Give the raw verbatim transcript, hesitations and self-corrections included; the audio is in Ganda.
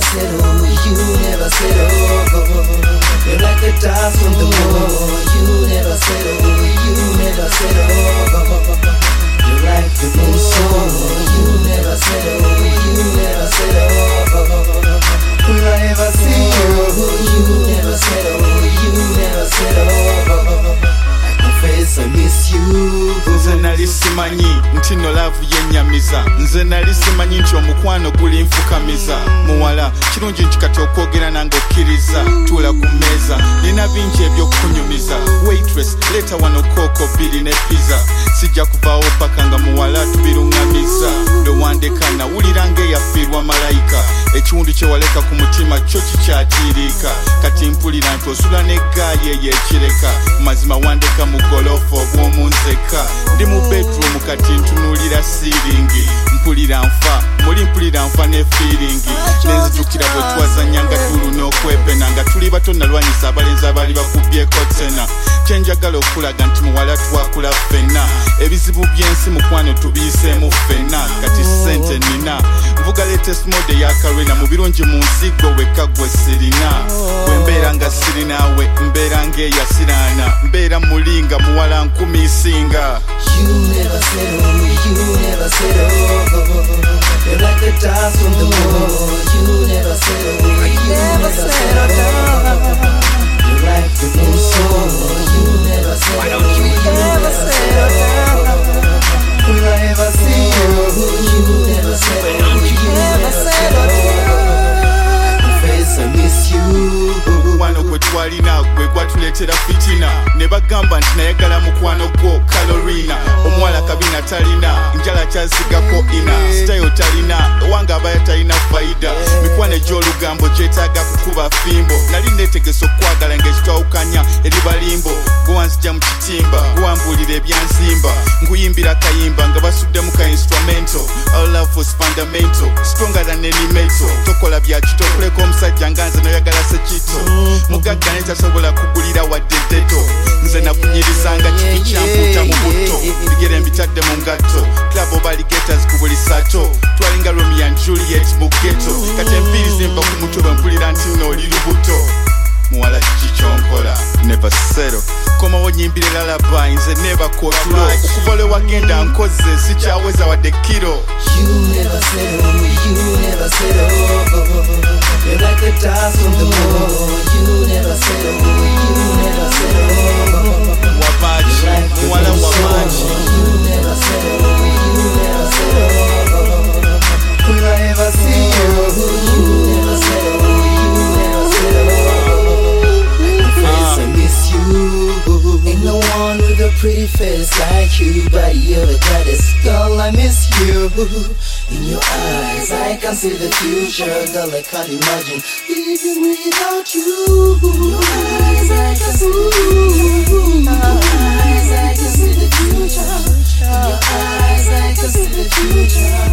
settle, you never settle. You're like a dance from the moon. You never settle, you never settle. You're like the moon song. You never settle, you never settle. Will I ever see you? You never settle, you never settle. I confess I miss you. Nze nali simanyi nti no love yenyamiza. Nze nali simanyi nti omukwano guli nfukamiza. Muwala kirungi nti kati okwogera nange okkiriza. Tuula ku mmeeza nina bingi ebyokunyumiza. Waitress leeta wano kooko bbiri ne pizza. Sijja kuvaawo paka nga muwala tubirungamiza. Lowandeka nawulira ng'eyafiirwa malayika. Ekiwundu kye waleka ku mutima kyo kikyatiiriika. Kati mpulira nti osula n'eggaali ey'ekireka. Mazima wandeka mu golofo obw'omunzeka. Ndi mu bedroom kati ntunuulira siiringi. Mpulira nfa muli mpulira nfa ne feelingi. Nenzijukira bwe twazanyanga ddulu n'okwepena nga tuli bato nalwanyisa abalenzi abaali bakubyeko tena. Kyenjagala okulaga nti muwala twakula ffenna. Ebizibu by'ensi mukwano tubiyiseemu ffenna. Kati ssente nina nvuga latest mode y'akalwena mu birungi mu nsi gwe wekka gwe sirina. Bwe mbeera nga sirinaawe mbeera ng'eyasiraana. Mbeera mulinga muwala nkumi isinga. You never settle, you never settle. You're like a dance from the moon. You never settle, you never settle. You're like the moon song. You never settle, you never settle. Will I ever see you? You never settle, you never settle. I confess I miss you. Wano gwe twalina gwe gwatuleetera fitina. Ne bagamba nti nayagala mukwano gwo kalorina. Omuwala kabina talina njala kyasigako ina. Style talina owange abaya talina faida. Mikwano egy'olugambo gyetaaga kukuba fimbo. Nali neetegesa okwagala ng'ekitwawukanya eri balimbo. Gwe wanzija mu kitimba gwe wambuulira ebyanzimba. Nkuyimbira kayimba nga basudde mu ka instrumental. Our love was fundamental, stronger than any metal. Tokola bya kito kuleka omusajja nga nze noyagala sekito. Mugagga netasobola kugulira wadde deto. Nze nakunyirizanga kitu kyampuuta mu butto. Bigere mbitadde mu ngatto. Club of alligators ku buli sato. Twalinga Romeo and Juliet mu ghetto. Kati enviiri zimba ku mutwe bwe mpulira nti nno oli lubuto. Muwala kiki kyonkola never settle. Komawo nyimbire lullaby nze never kotulo. Okuva lwe wagenda nkoze sikyaweza wadde kiro. You never settle, you never settle. You're like a dance from the moon. You never settle, you never settle. Wabaji, muwala wabaji. You never settle, you never settle. Will I ever see you? You never settle, you never settle. I confess I miss you. Ain't no one with a pretty face like you, but you're the goddess, girl, I miss you. In your eyes, I can see the future, girl, I can't imagine living without you. In your eyes, I can see In your eyes, I can see the future. In your eyes, I can see the future.